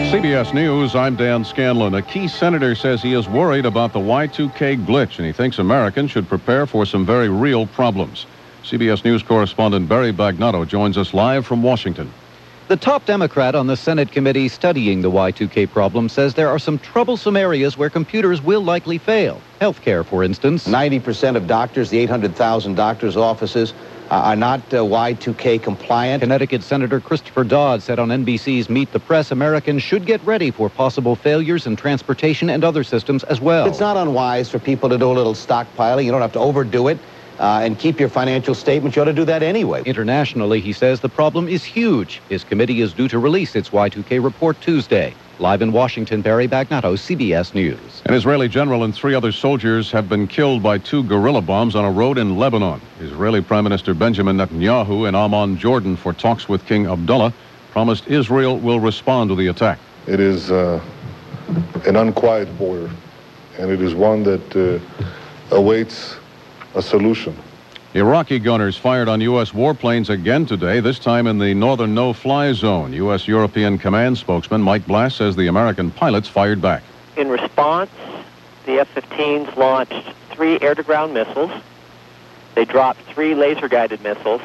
CBS News, I'm Dan Scanlon. A key senator says he is worried about the Y2K glitch, and he thinks Americans should prepare for some very real problems. CBS News correspondent Barry Bagnotto joins us live from Washington. The top Democrat on the Senate committee studying the Y2K problem says there are some troublesome areas where computers will likely fail. Healthcare, for instance. 90% of doctors, the 800,000 doctors' offices, are not Y2K compliant. Connecticut Senator Christopher Dodd said on NBC's Meet the Press, Americans should get ready for possible failures in transportation and other systems as well. It's not unwise for people to do a little stockpiling. You don't have to overdo it. And keep your financial statements. You ought to do that anyway. Internationally, he says the problem is huge. His committee is due to release its Y2K report Tuesday. Live in Washington, Barry Bagnotto, CBS News. An Israeli general and 3 other soldiers have been killed by 2 guerrilla bombs on a road in Lebanon. Israeli Prime Minister Benjamin Netanyahu in Amman, Jordan, for talks with King Abdullah, promised Israel will respond to the attack. It is an unquiet border, and it is one that awaits a solution. Iraqi gunners fired on U.S. warplanes again today, this time in the northern no-fly zone. U.S. European Command spokesman Mike Blass says the American pilots fired back. In response, the F-15s launched 3 air-to-ground missiles. They dropped 3 laser-guided missiles,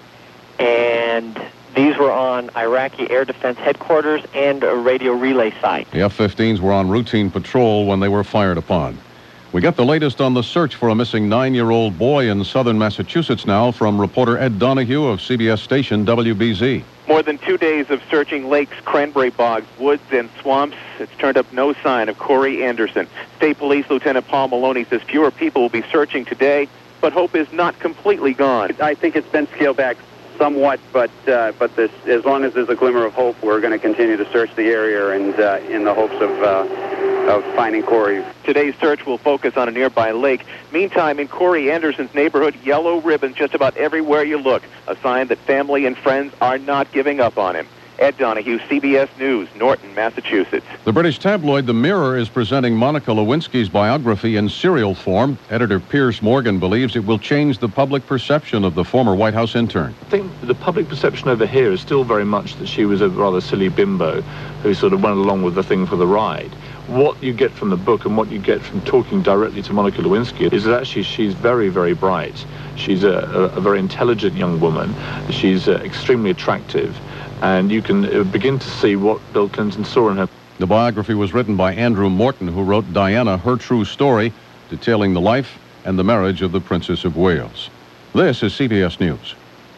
and these were on Iraqi Air Defense headquarters and a radio relay site. The F-15s were on routine patrol when they were fired upon. We get the latest on the search for a missing 9-year-old boy in southern Massachusetts now from reporter Ed Donahue of CBS station WBZ. More than 2 days of searching lakes, cranberry bogs, woods, and swamps. It's turned up no sign of Corey Anderson. State Police Lieutenant Paul Maloney says fewer people will be searching today, but hope is not completely gone. I think it's been scaled back somewhat, but as long as there's a glimmer of hope, we're going to continue to search the area and in the hopes of finding Corey. Today's search will focus on a nearby lake. Meantime, in Corey Anderson's neighborhood, yellow ribbons just about everywhere you look, a sign that family and friends are not giving up on him. Ed Donahue, CBS News, Norton, Massachusetts. The British tabloid The Mirror is presenting Monica Lewinsky's biography in serial form. Editor Piers Morgan believes it will change the public perception of the former White House intern. I think the public perception over here is still very much that she was a rather silly bimbo who sort of went along with the thing for the ride. What you get from the book and what you get from talking directly to Monica Lewinsky is that actually she's very, very bright. She's a very intelligent young woman. She's extremely attractive. And you can begin to see what Bill Clinton saw in her. The biography was written by Andrew Morton, who wrote Diana, Her True Story, detailing the life and the marriage of the Princess of Wales. This is CBS News.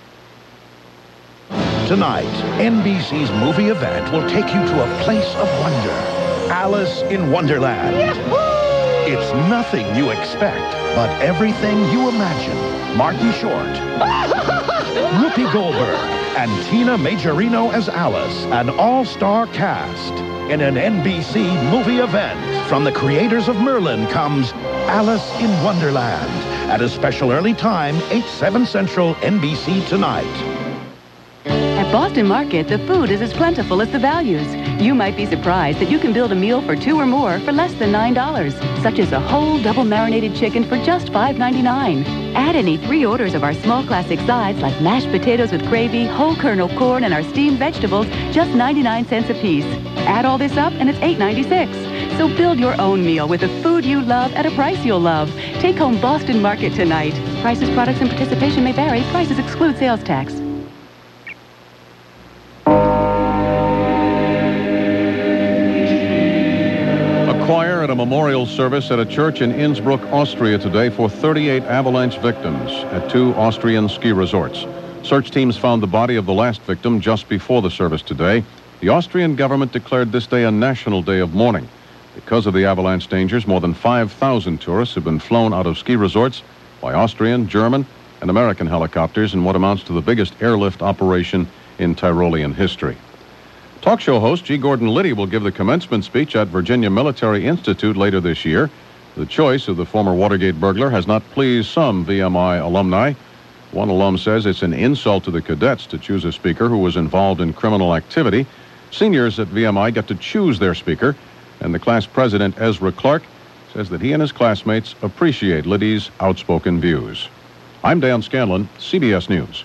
Tonight, NBC's movie event will take you to a place of wonder. Alice in Wonderland. Yahoo! It's nothing you expect, but everything you imagine. Martin Short, Whoopi Goldberg, and Tina Majorino as Alice, an all-star cast. In an NBC movie event, from the creators of Merlin comes Alice in Wonderland at a special early time, 8/7 Central, NBC Tonight. At Boston Market, the food is as plentiful as the values. You might be surprised that you can build a meal for 2 or more for less than $9, such as a whole double marinated chicken for just $5.99. Add any 3 orders of our small classic sides like mashed potatoes with gravy, whole kernel corn, and our steamed vegetables, just 99 cents a piece. Add all this up and it's $8.96. So build your own meal with the food you love at a price you'll love. Take home Boston Market tonight. Prices, products, and participation may vary. Prices exclude sales tax. Choir at a memorial service at a church in Innsbruck, Austria today for 38 avalanche victims at 2 Austrian ski resorts. Search teams found the body of the last victim just before the service today. The Austrian government declared this day a national day of mourning. Because of the avalanche dangers, more than 5,000 tourists have been flown out of ski resorts by Austrian, German, and American helicopters in what amounts to the biggest airlift operation in Tyrolean history. Talk show host G. Gordon Liddy will give the commencement speech at Virginia Military Institute later this year. The choice of the former Watergate burglar has not pleased some VMI alumni. One alum says it's an insult to the cadets to choose a speaker who was involved in criminal activity. Seniors at VMI get to choose their speaker, and the class president, Ezra Clark, says that he and his classmates appreciate Liddy's outspoken views. I'm Dan Scanlon, CBS News.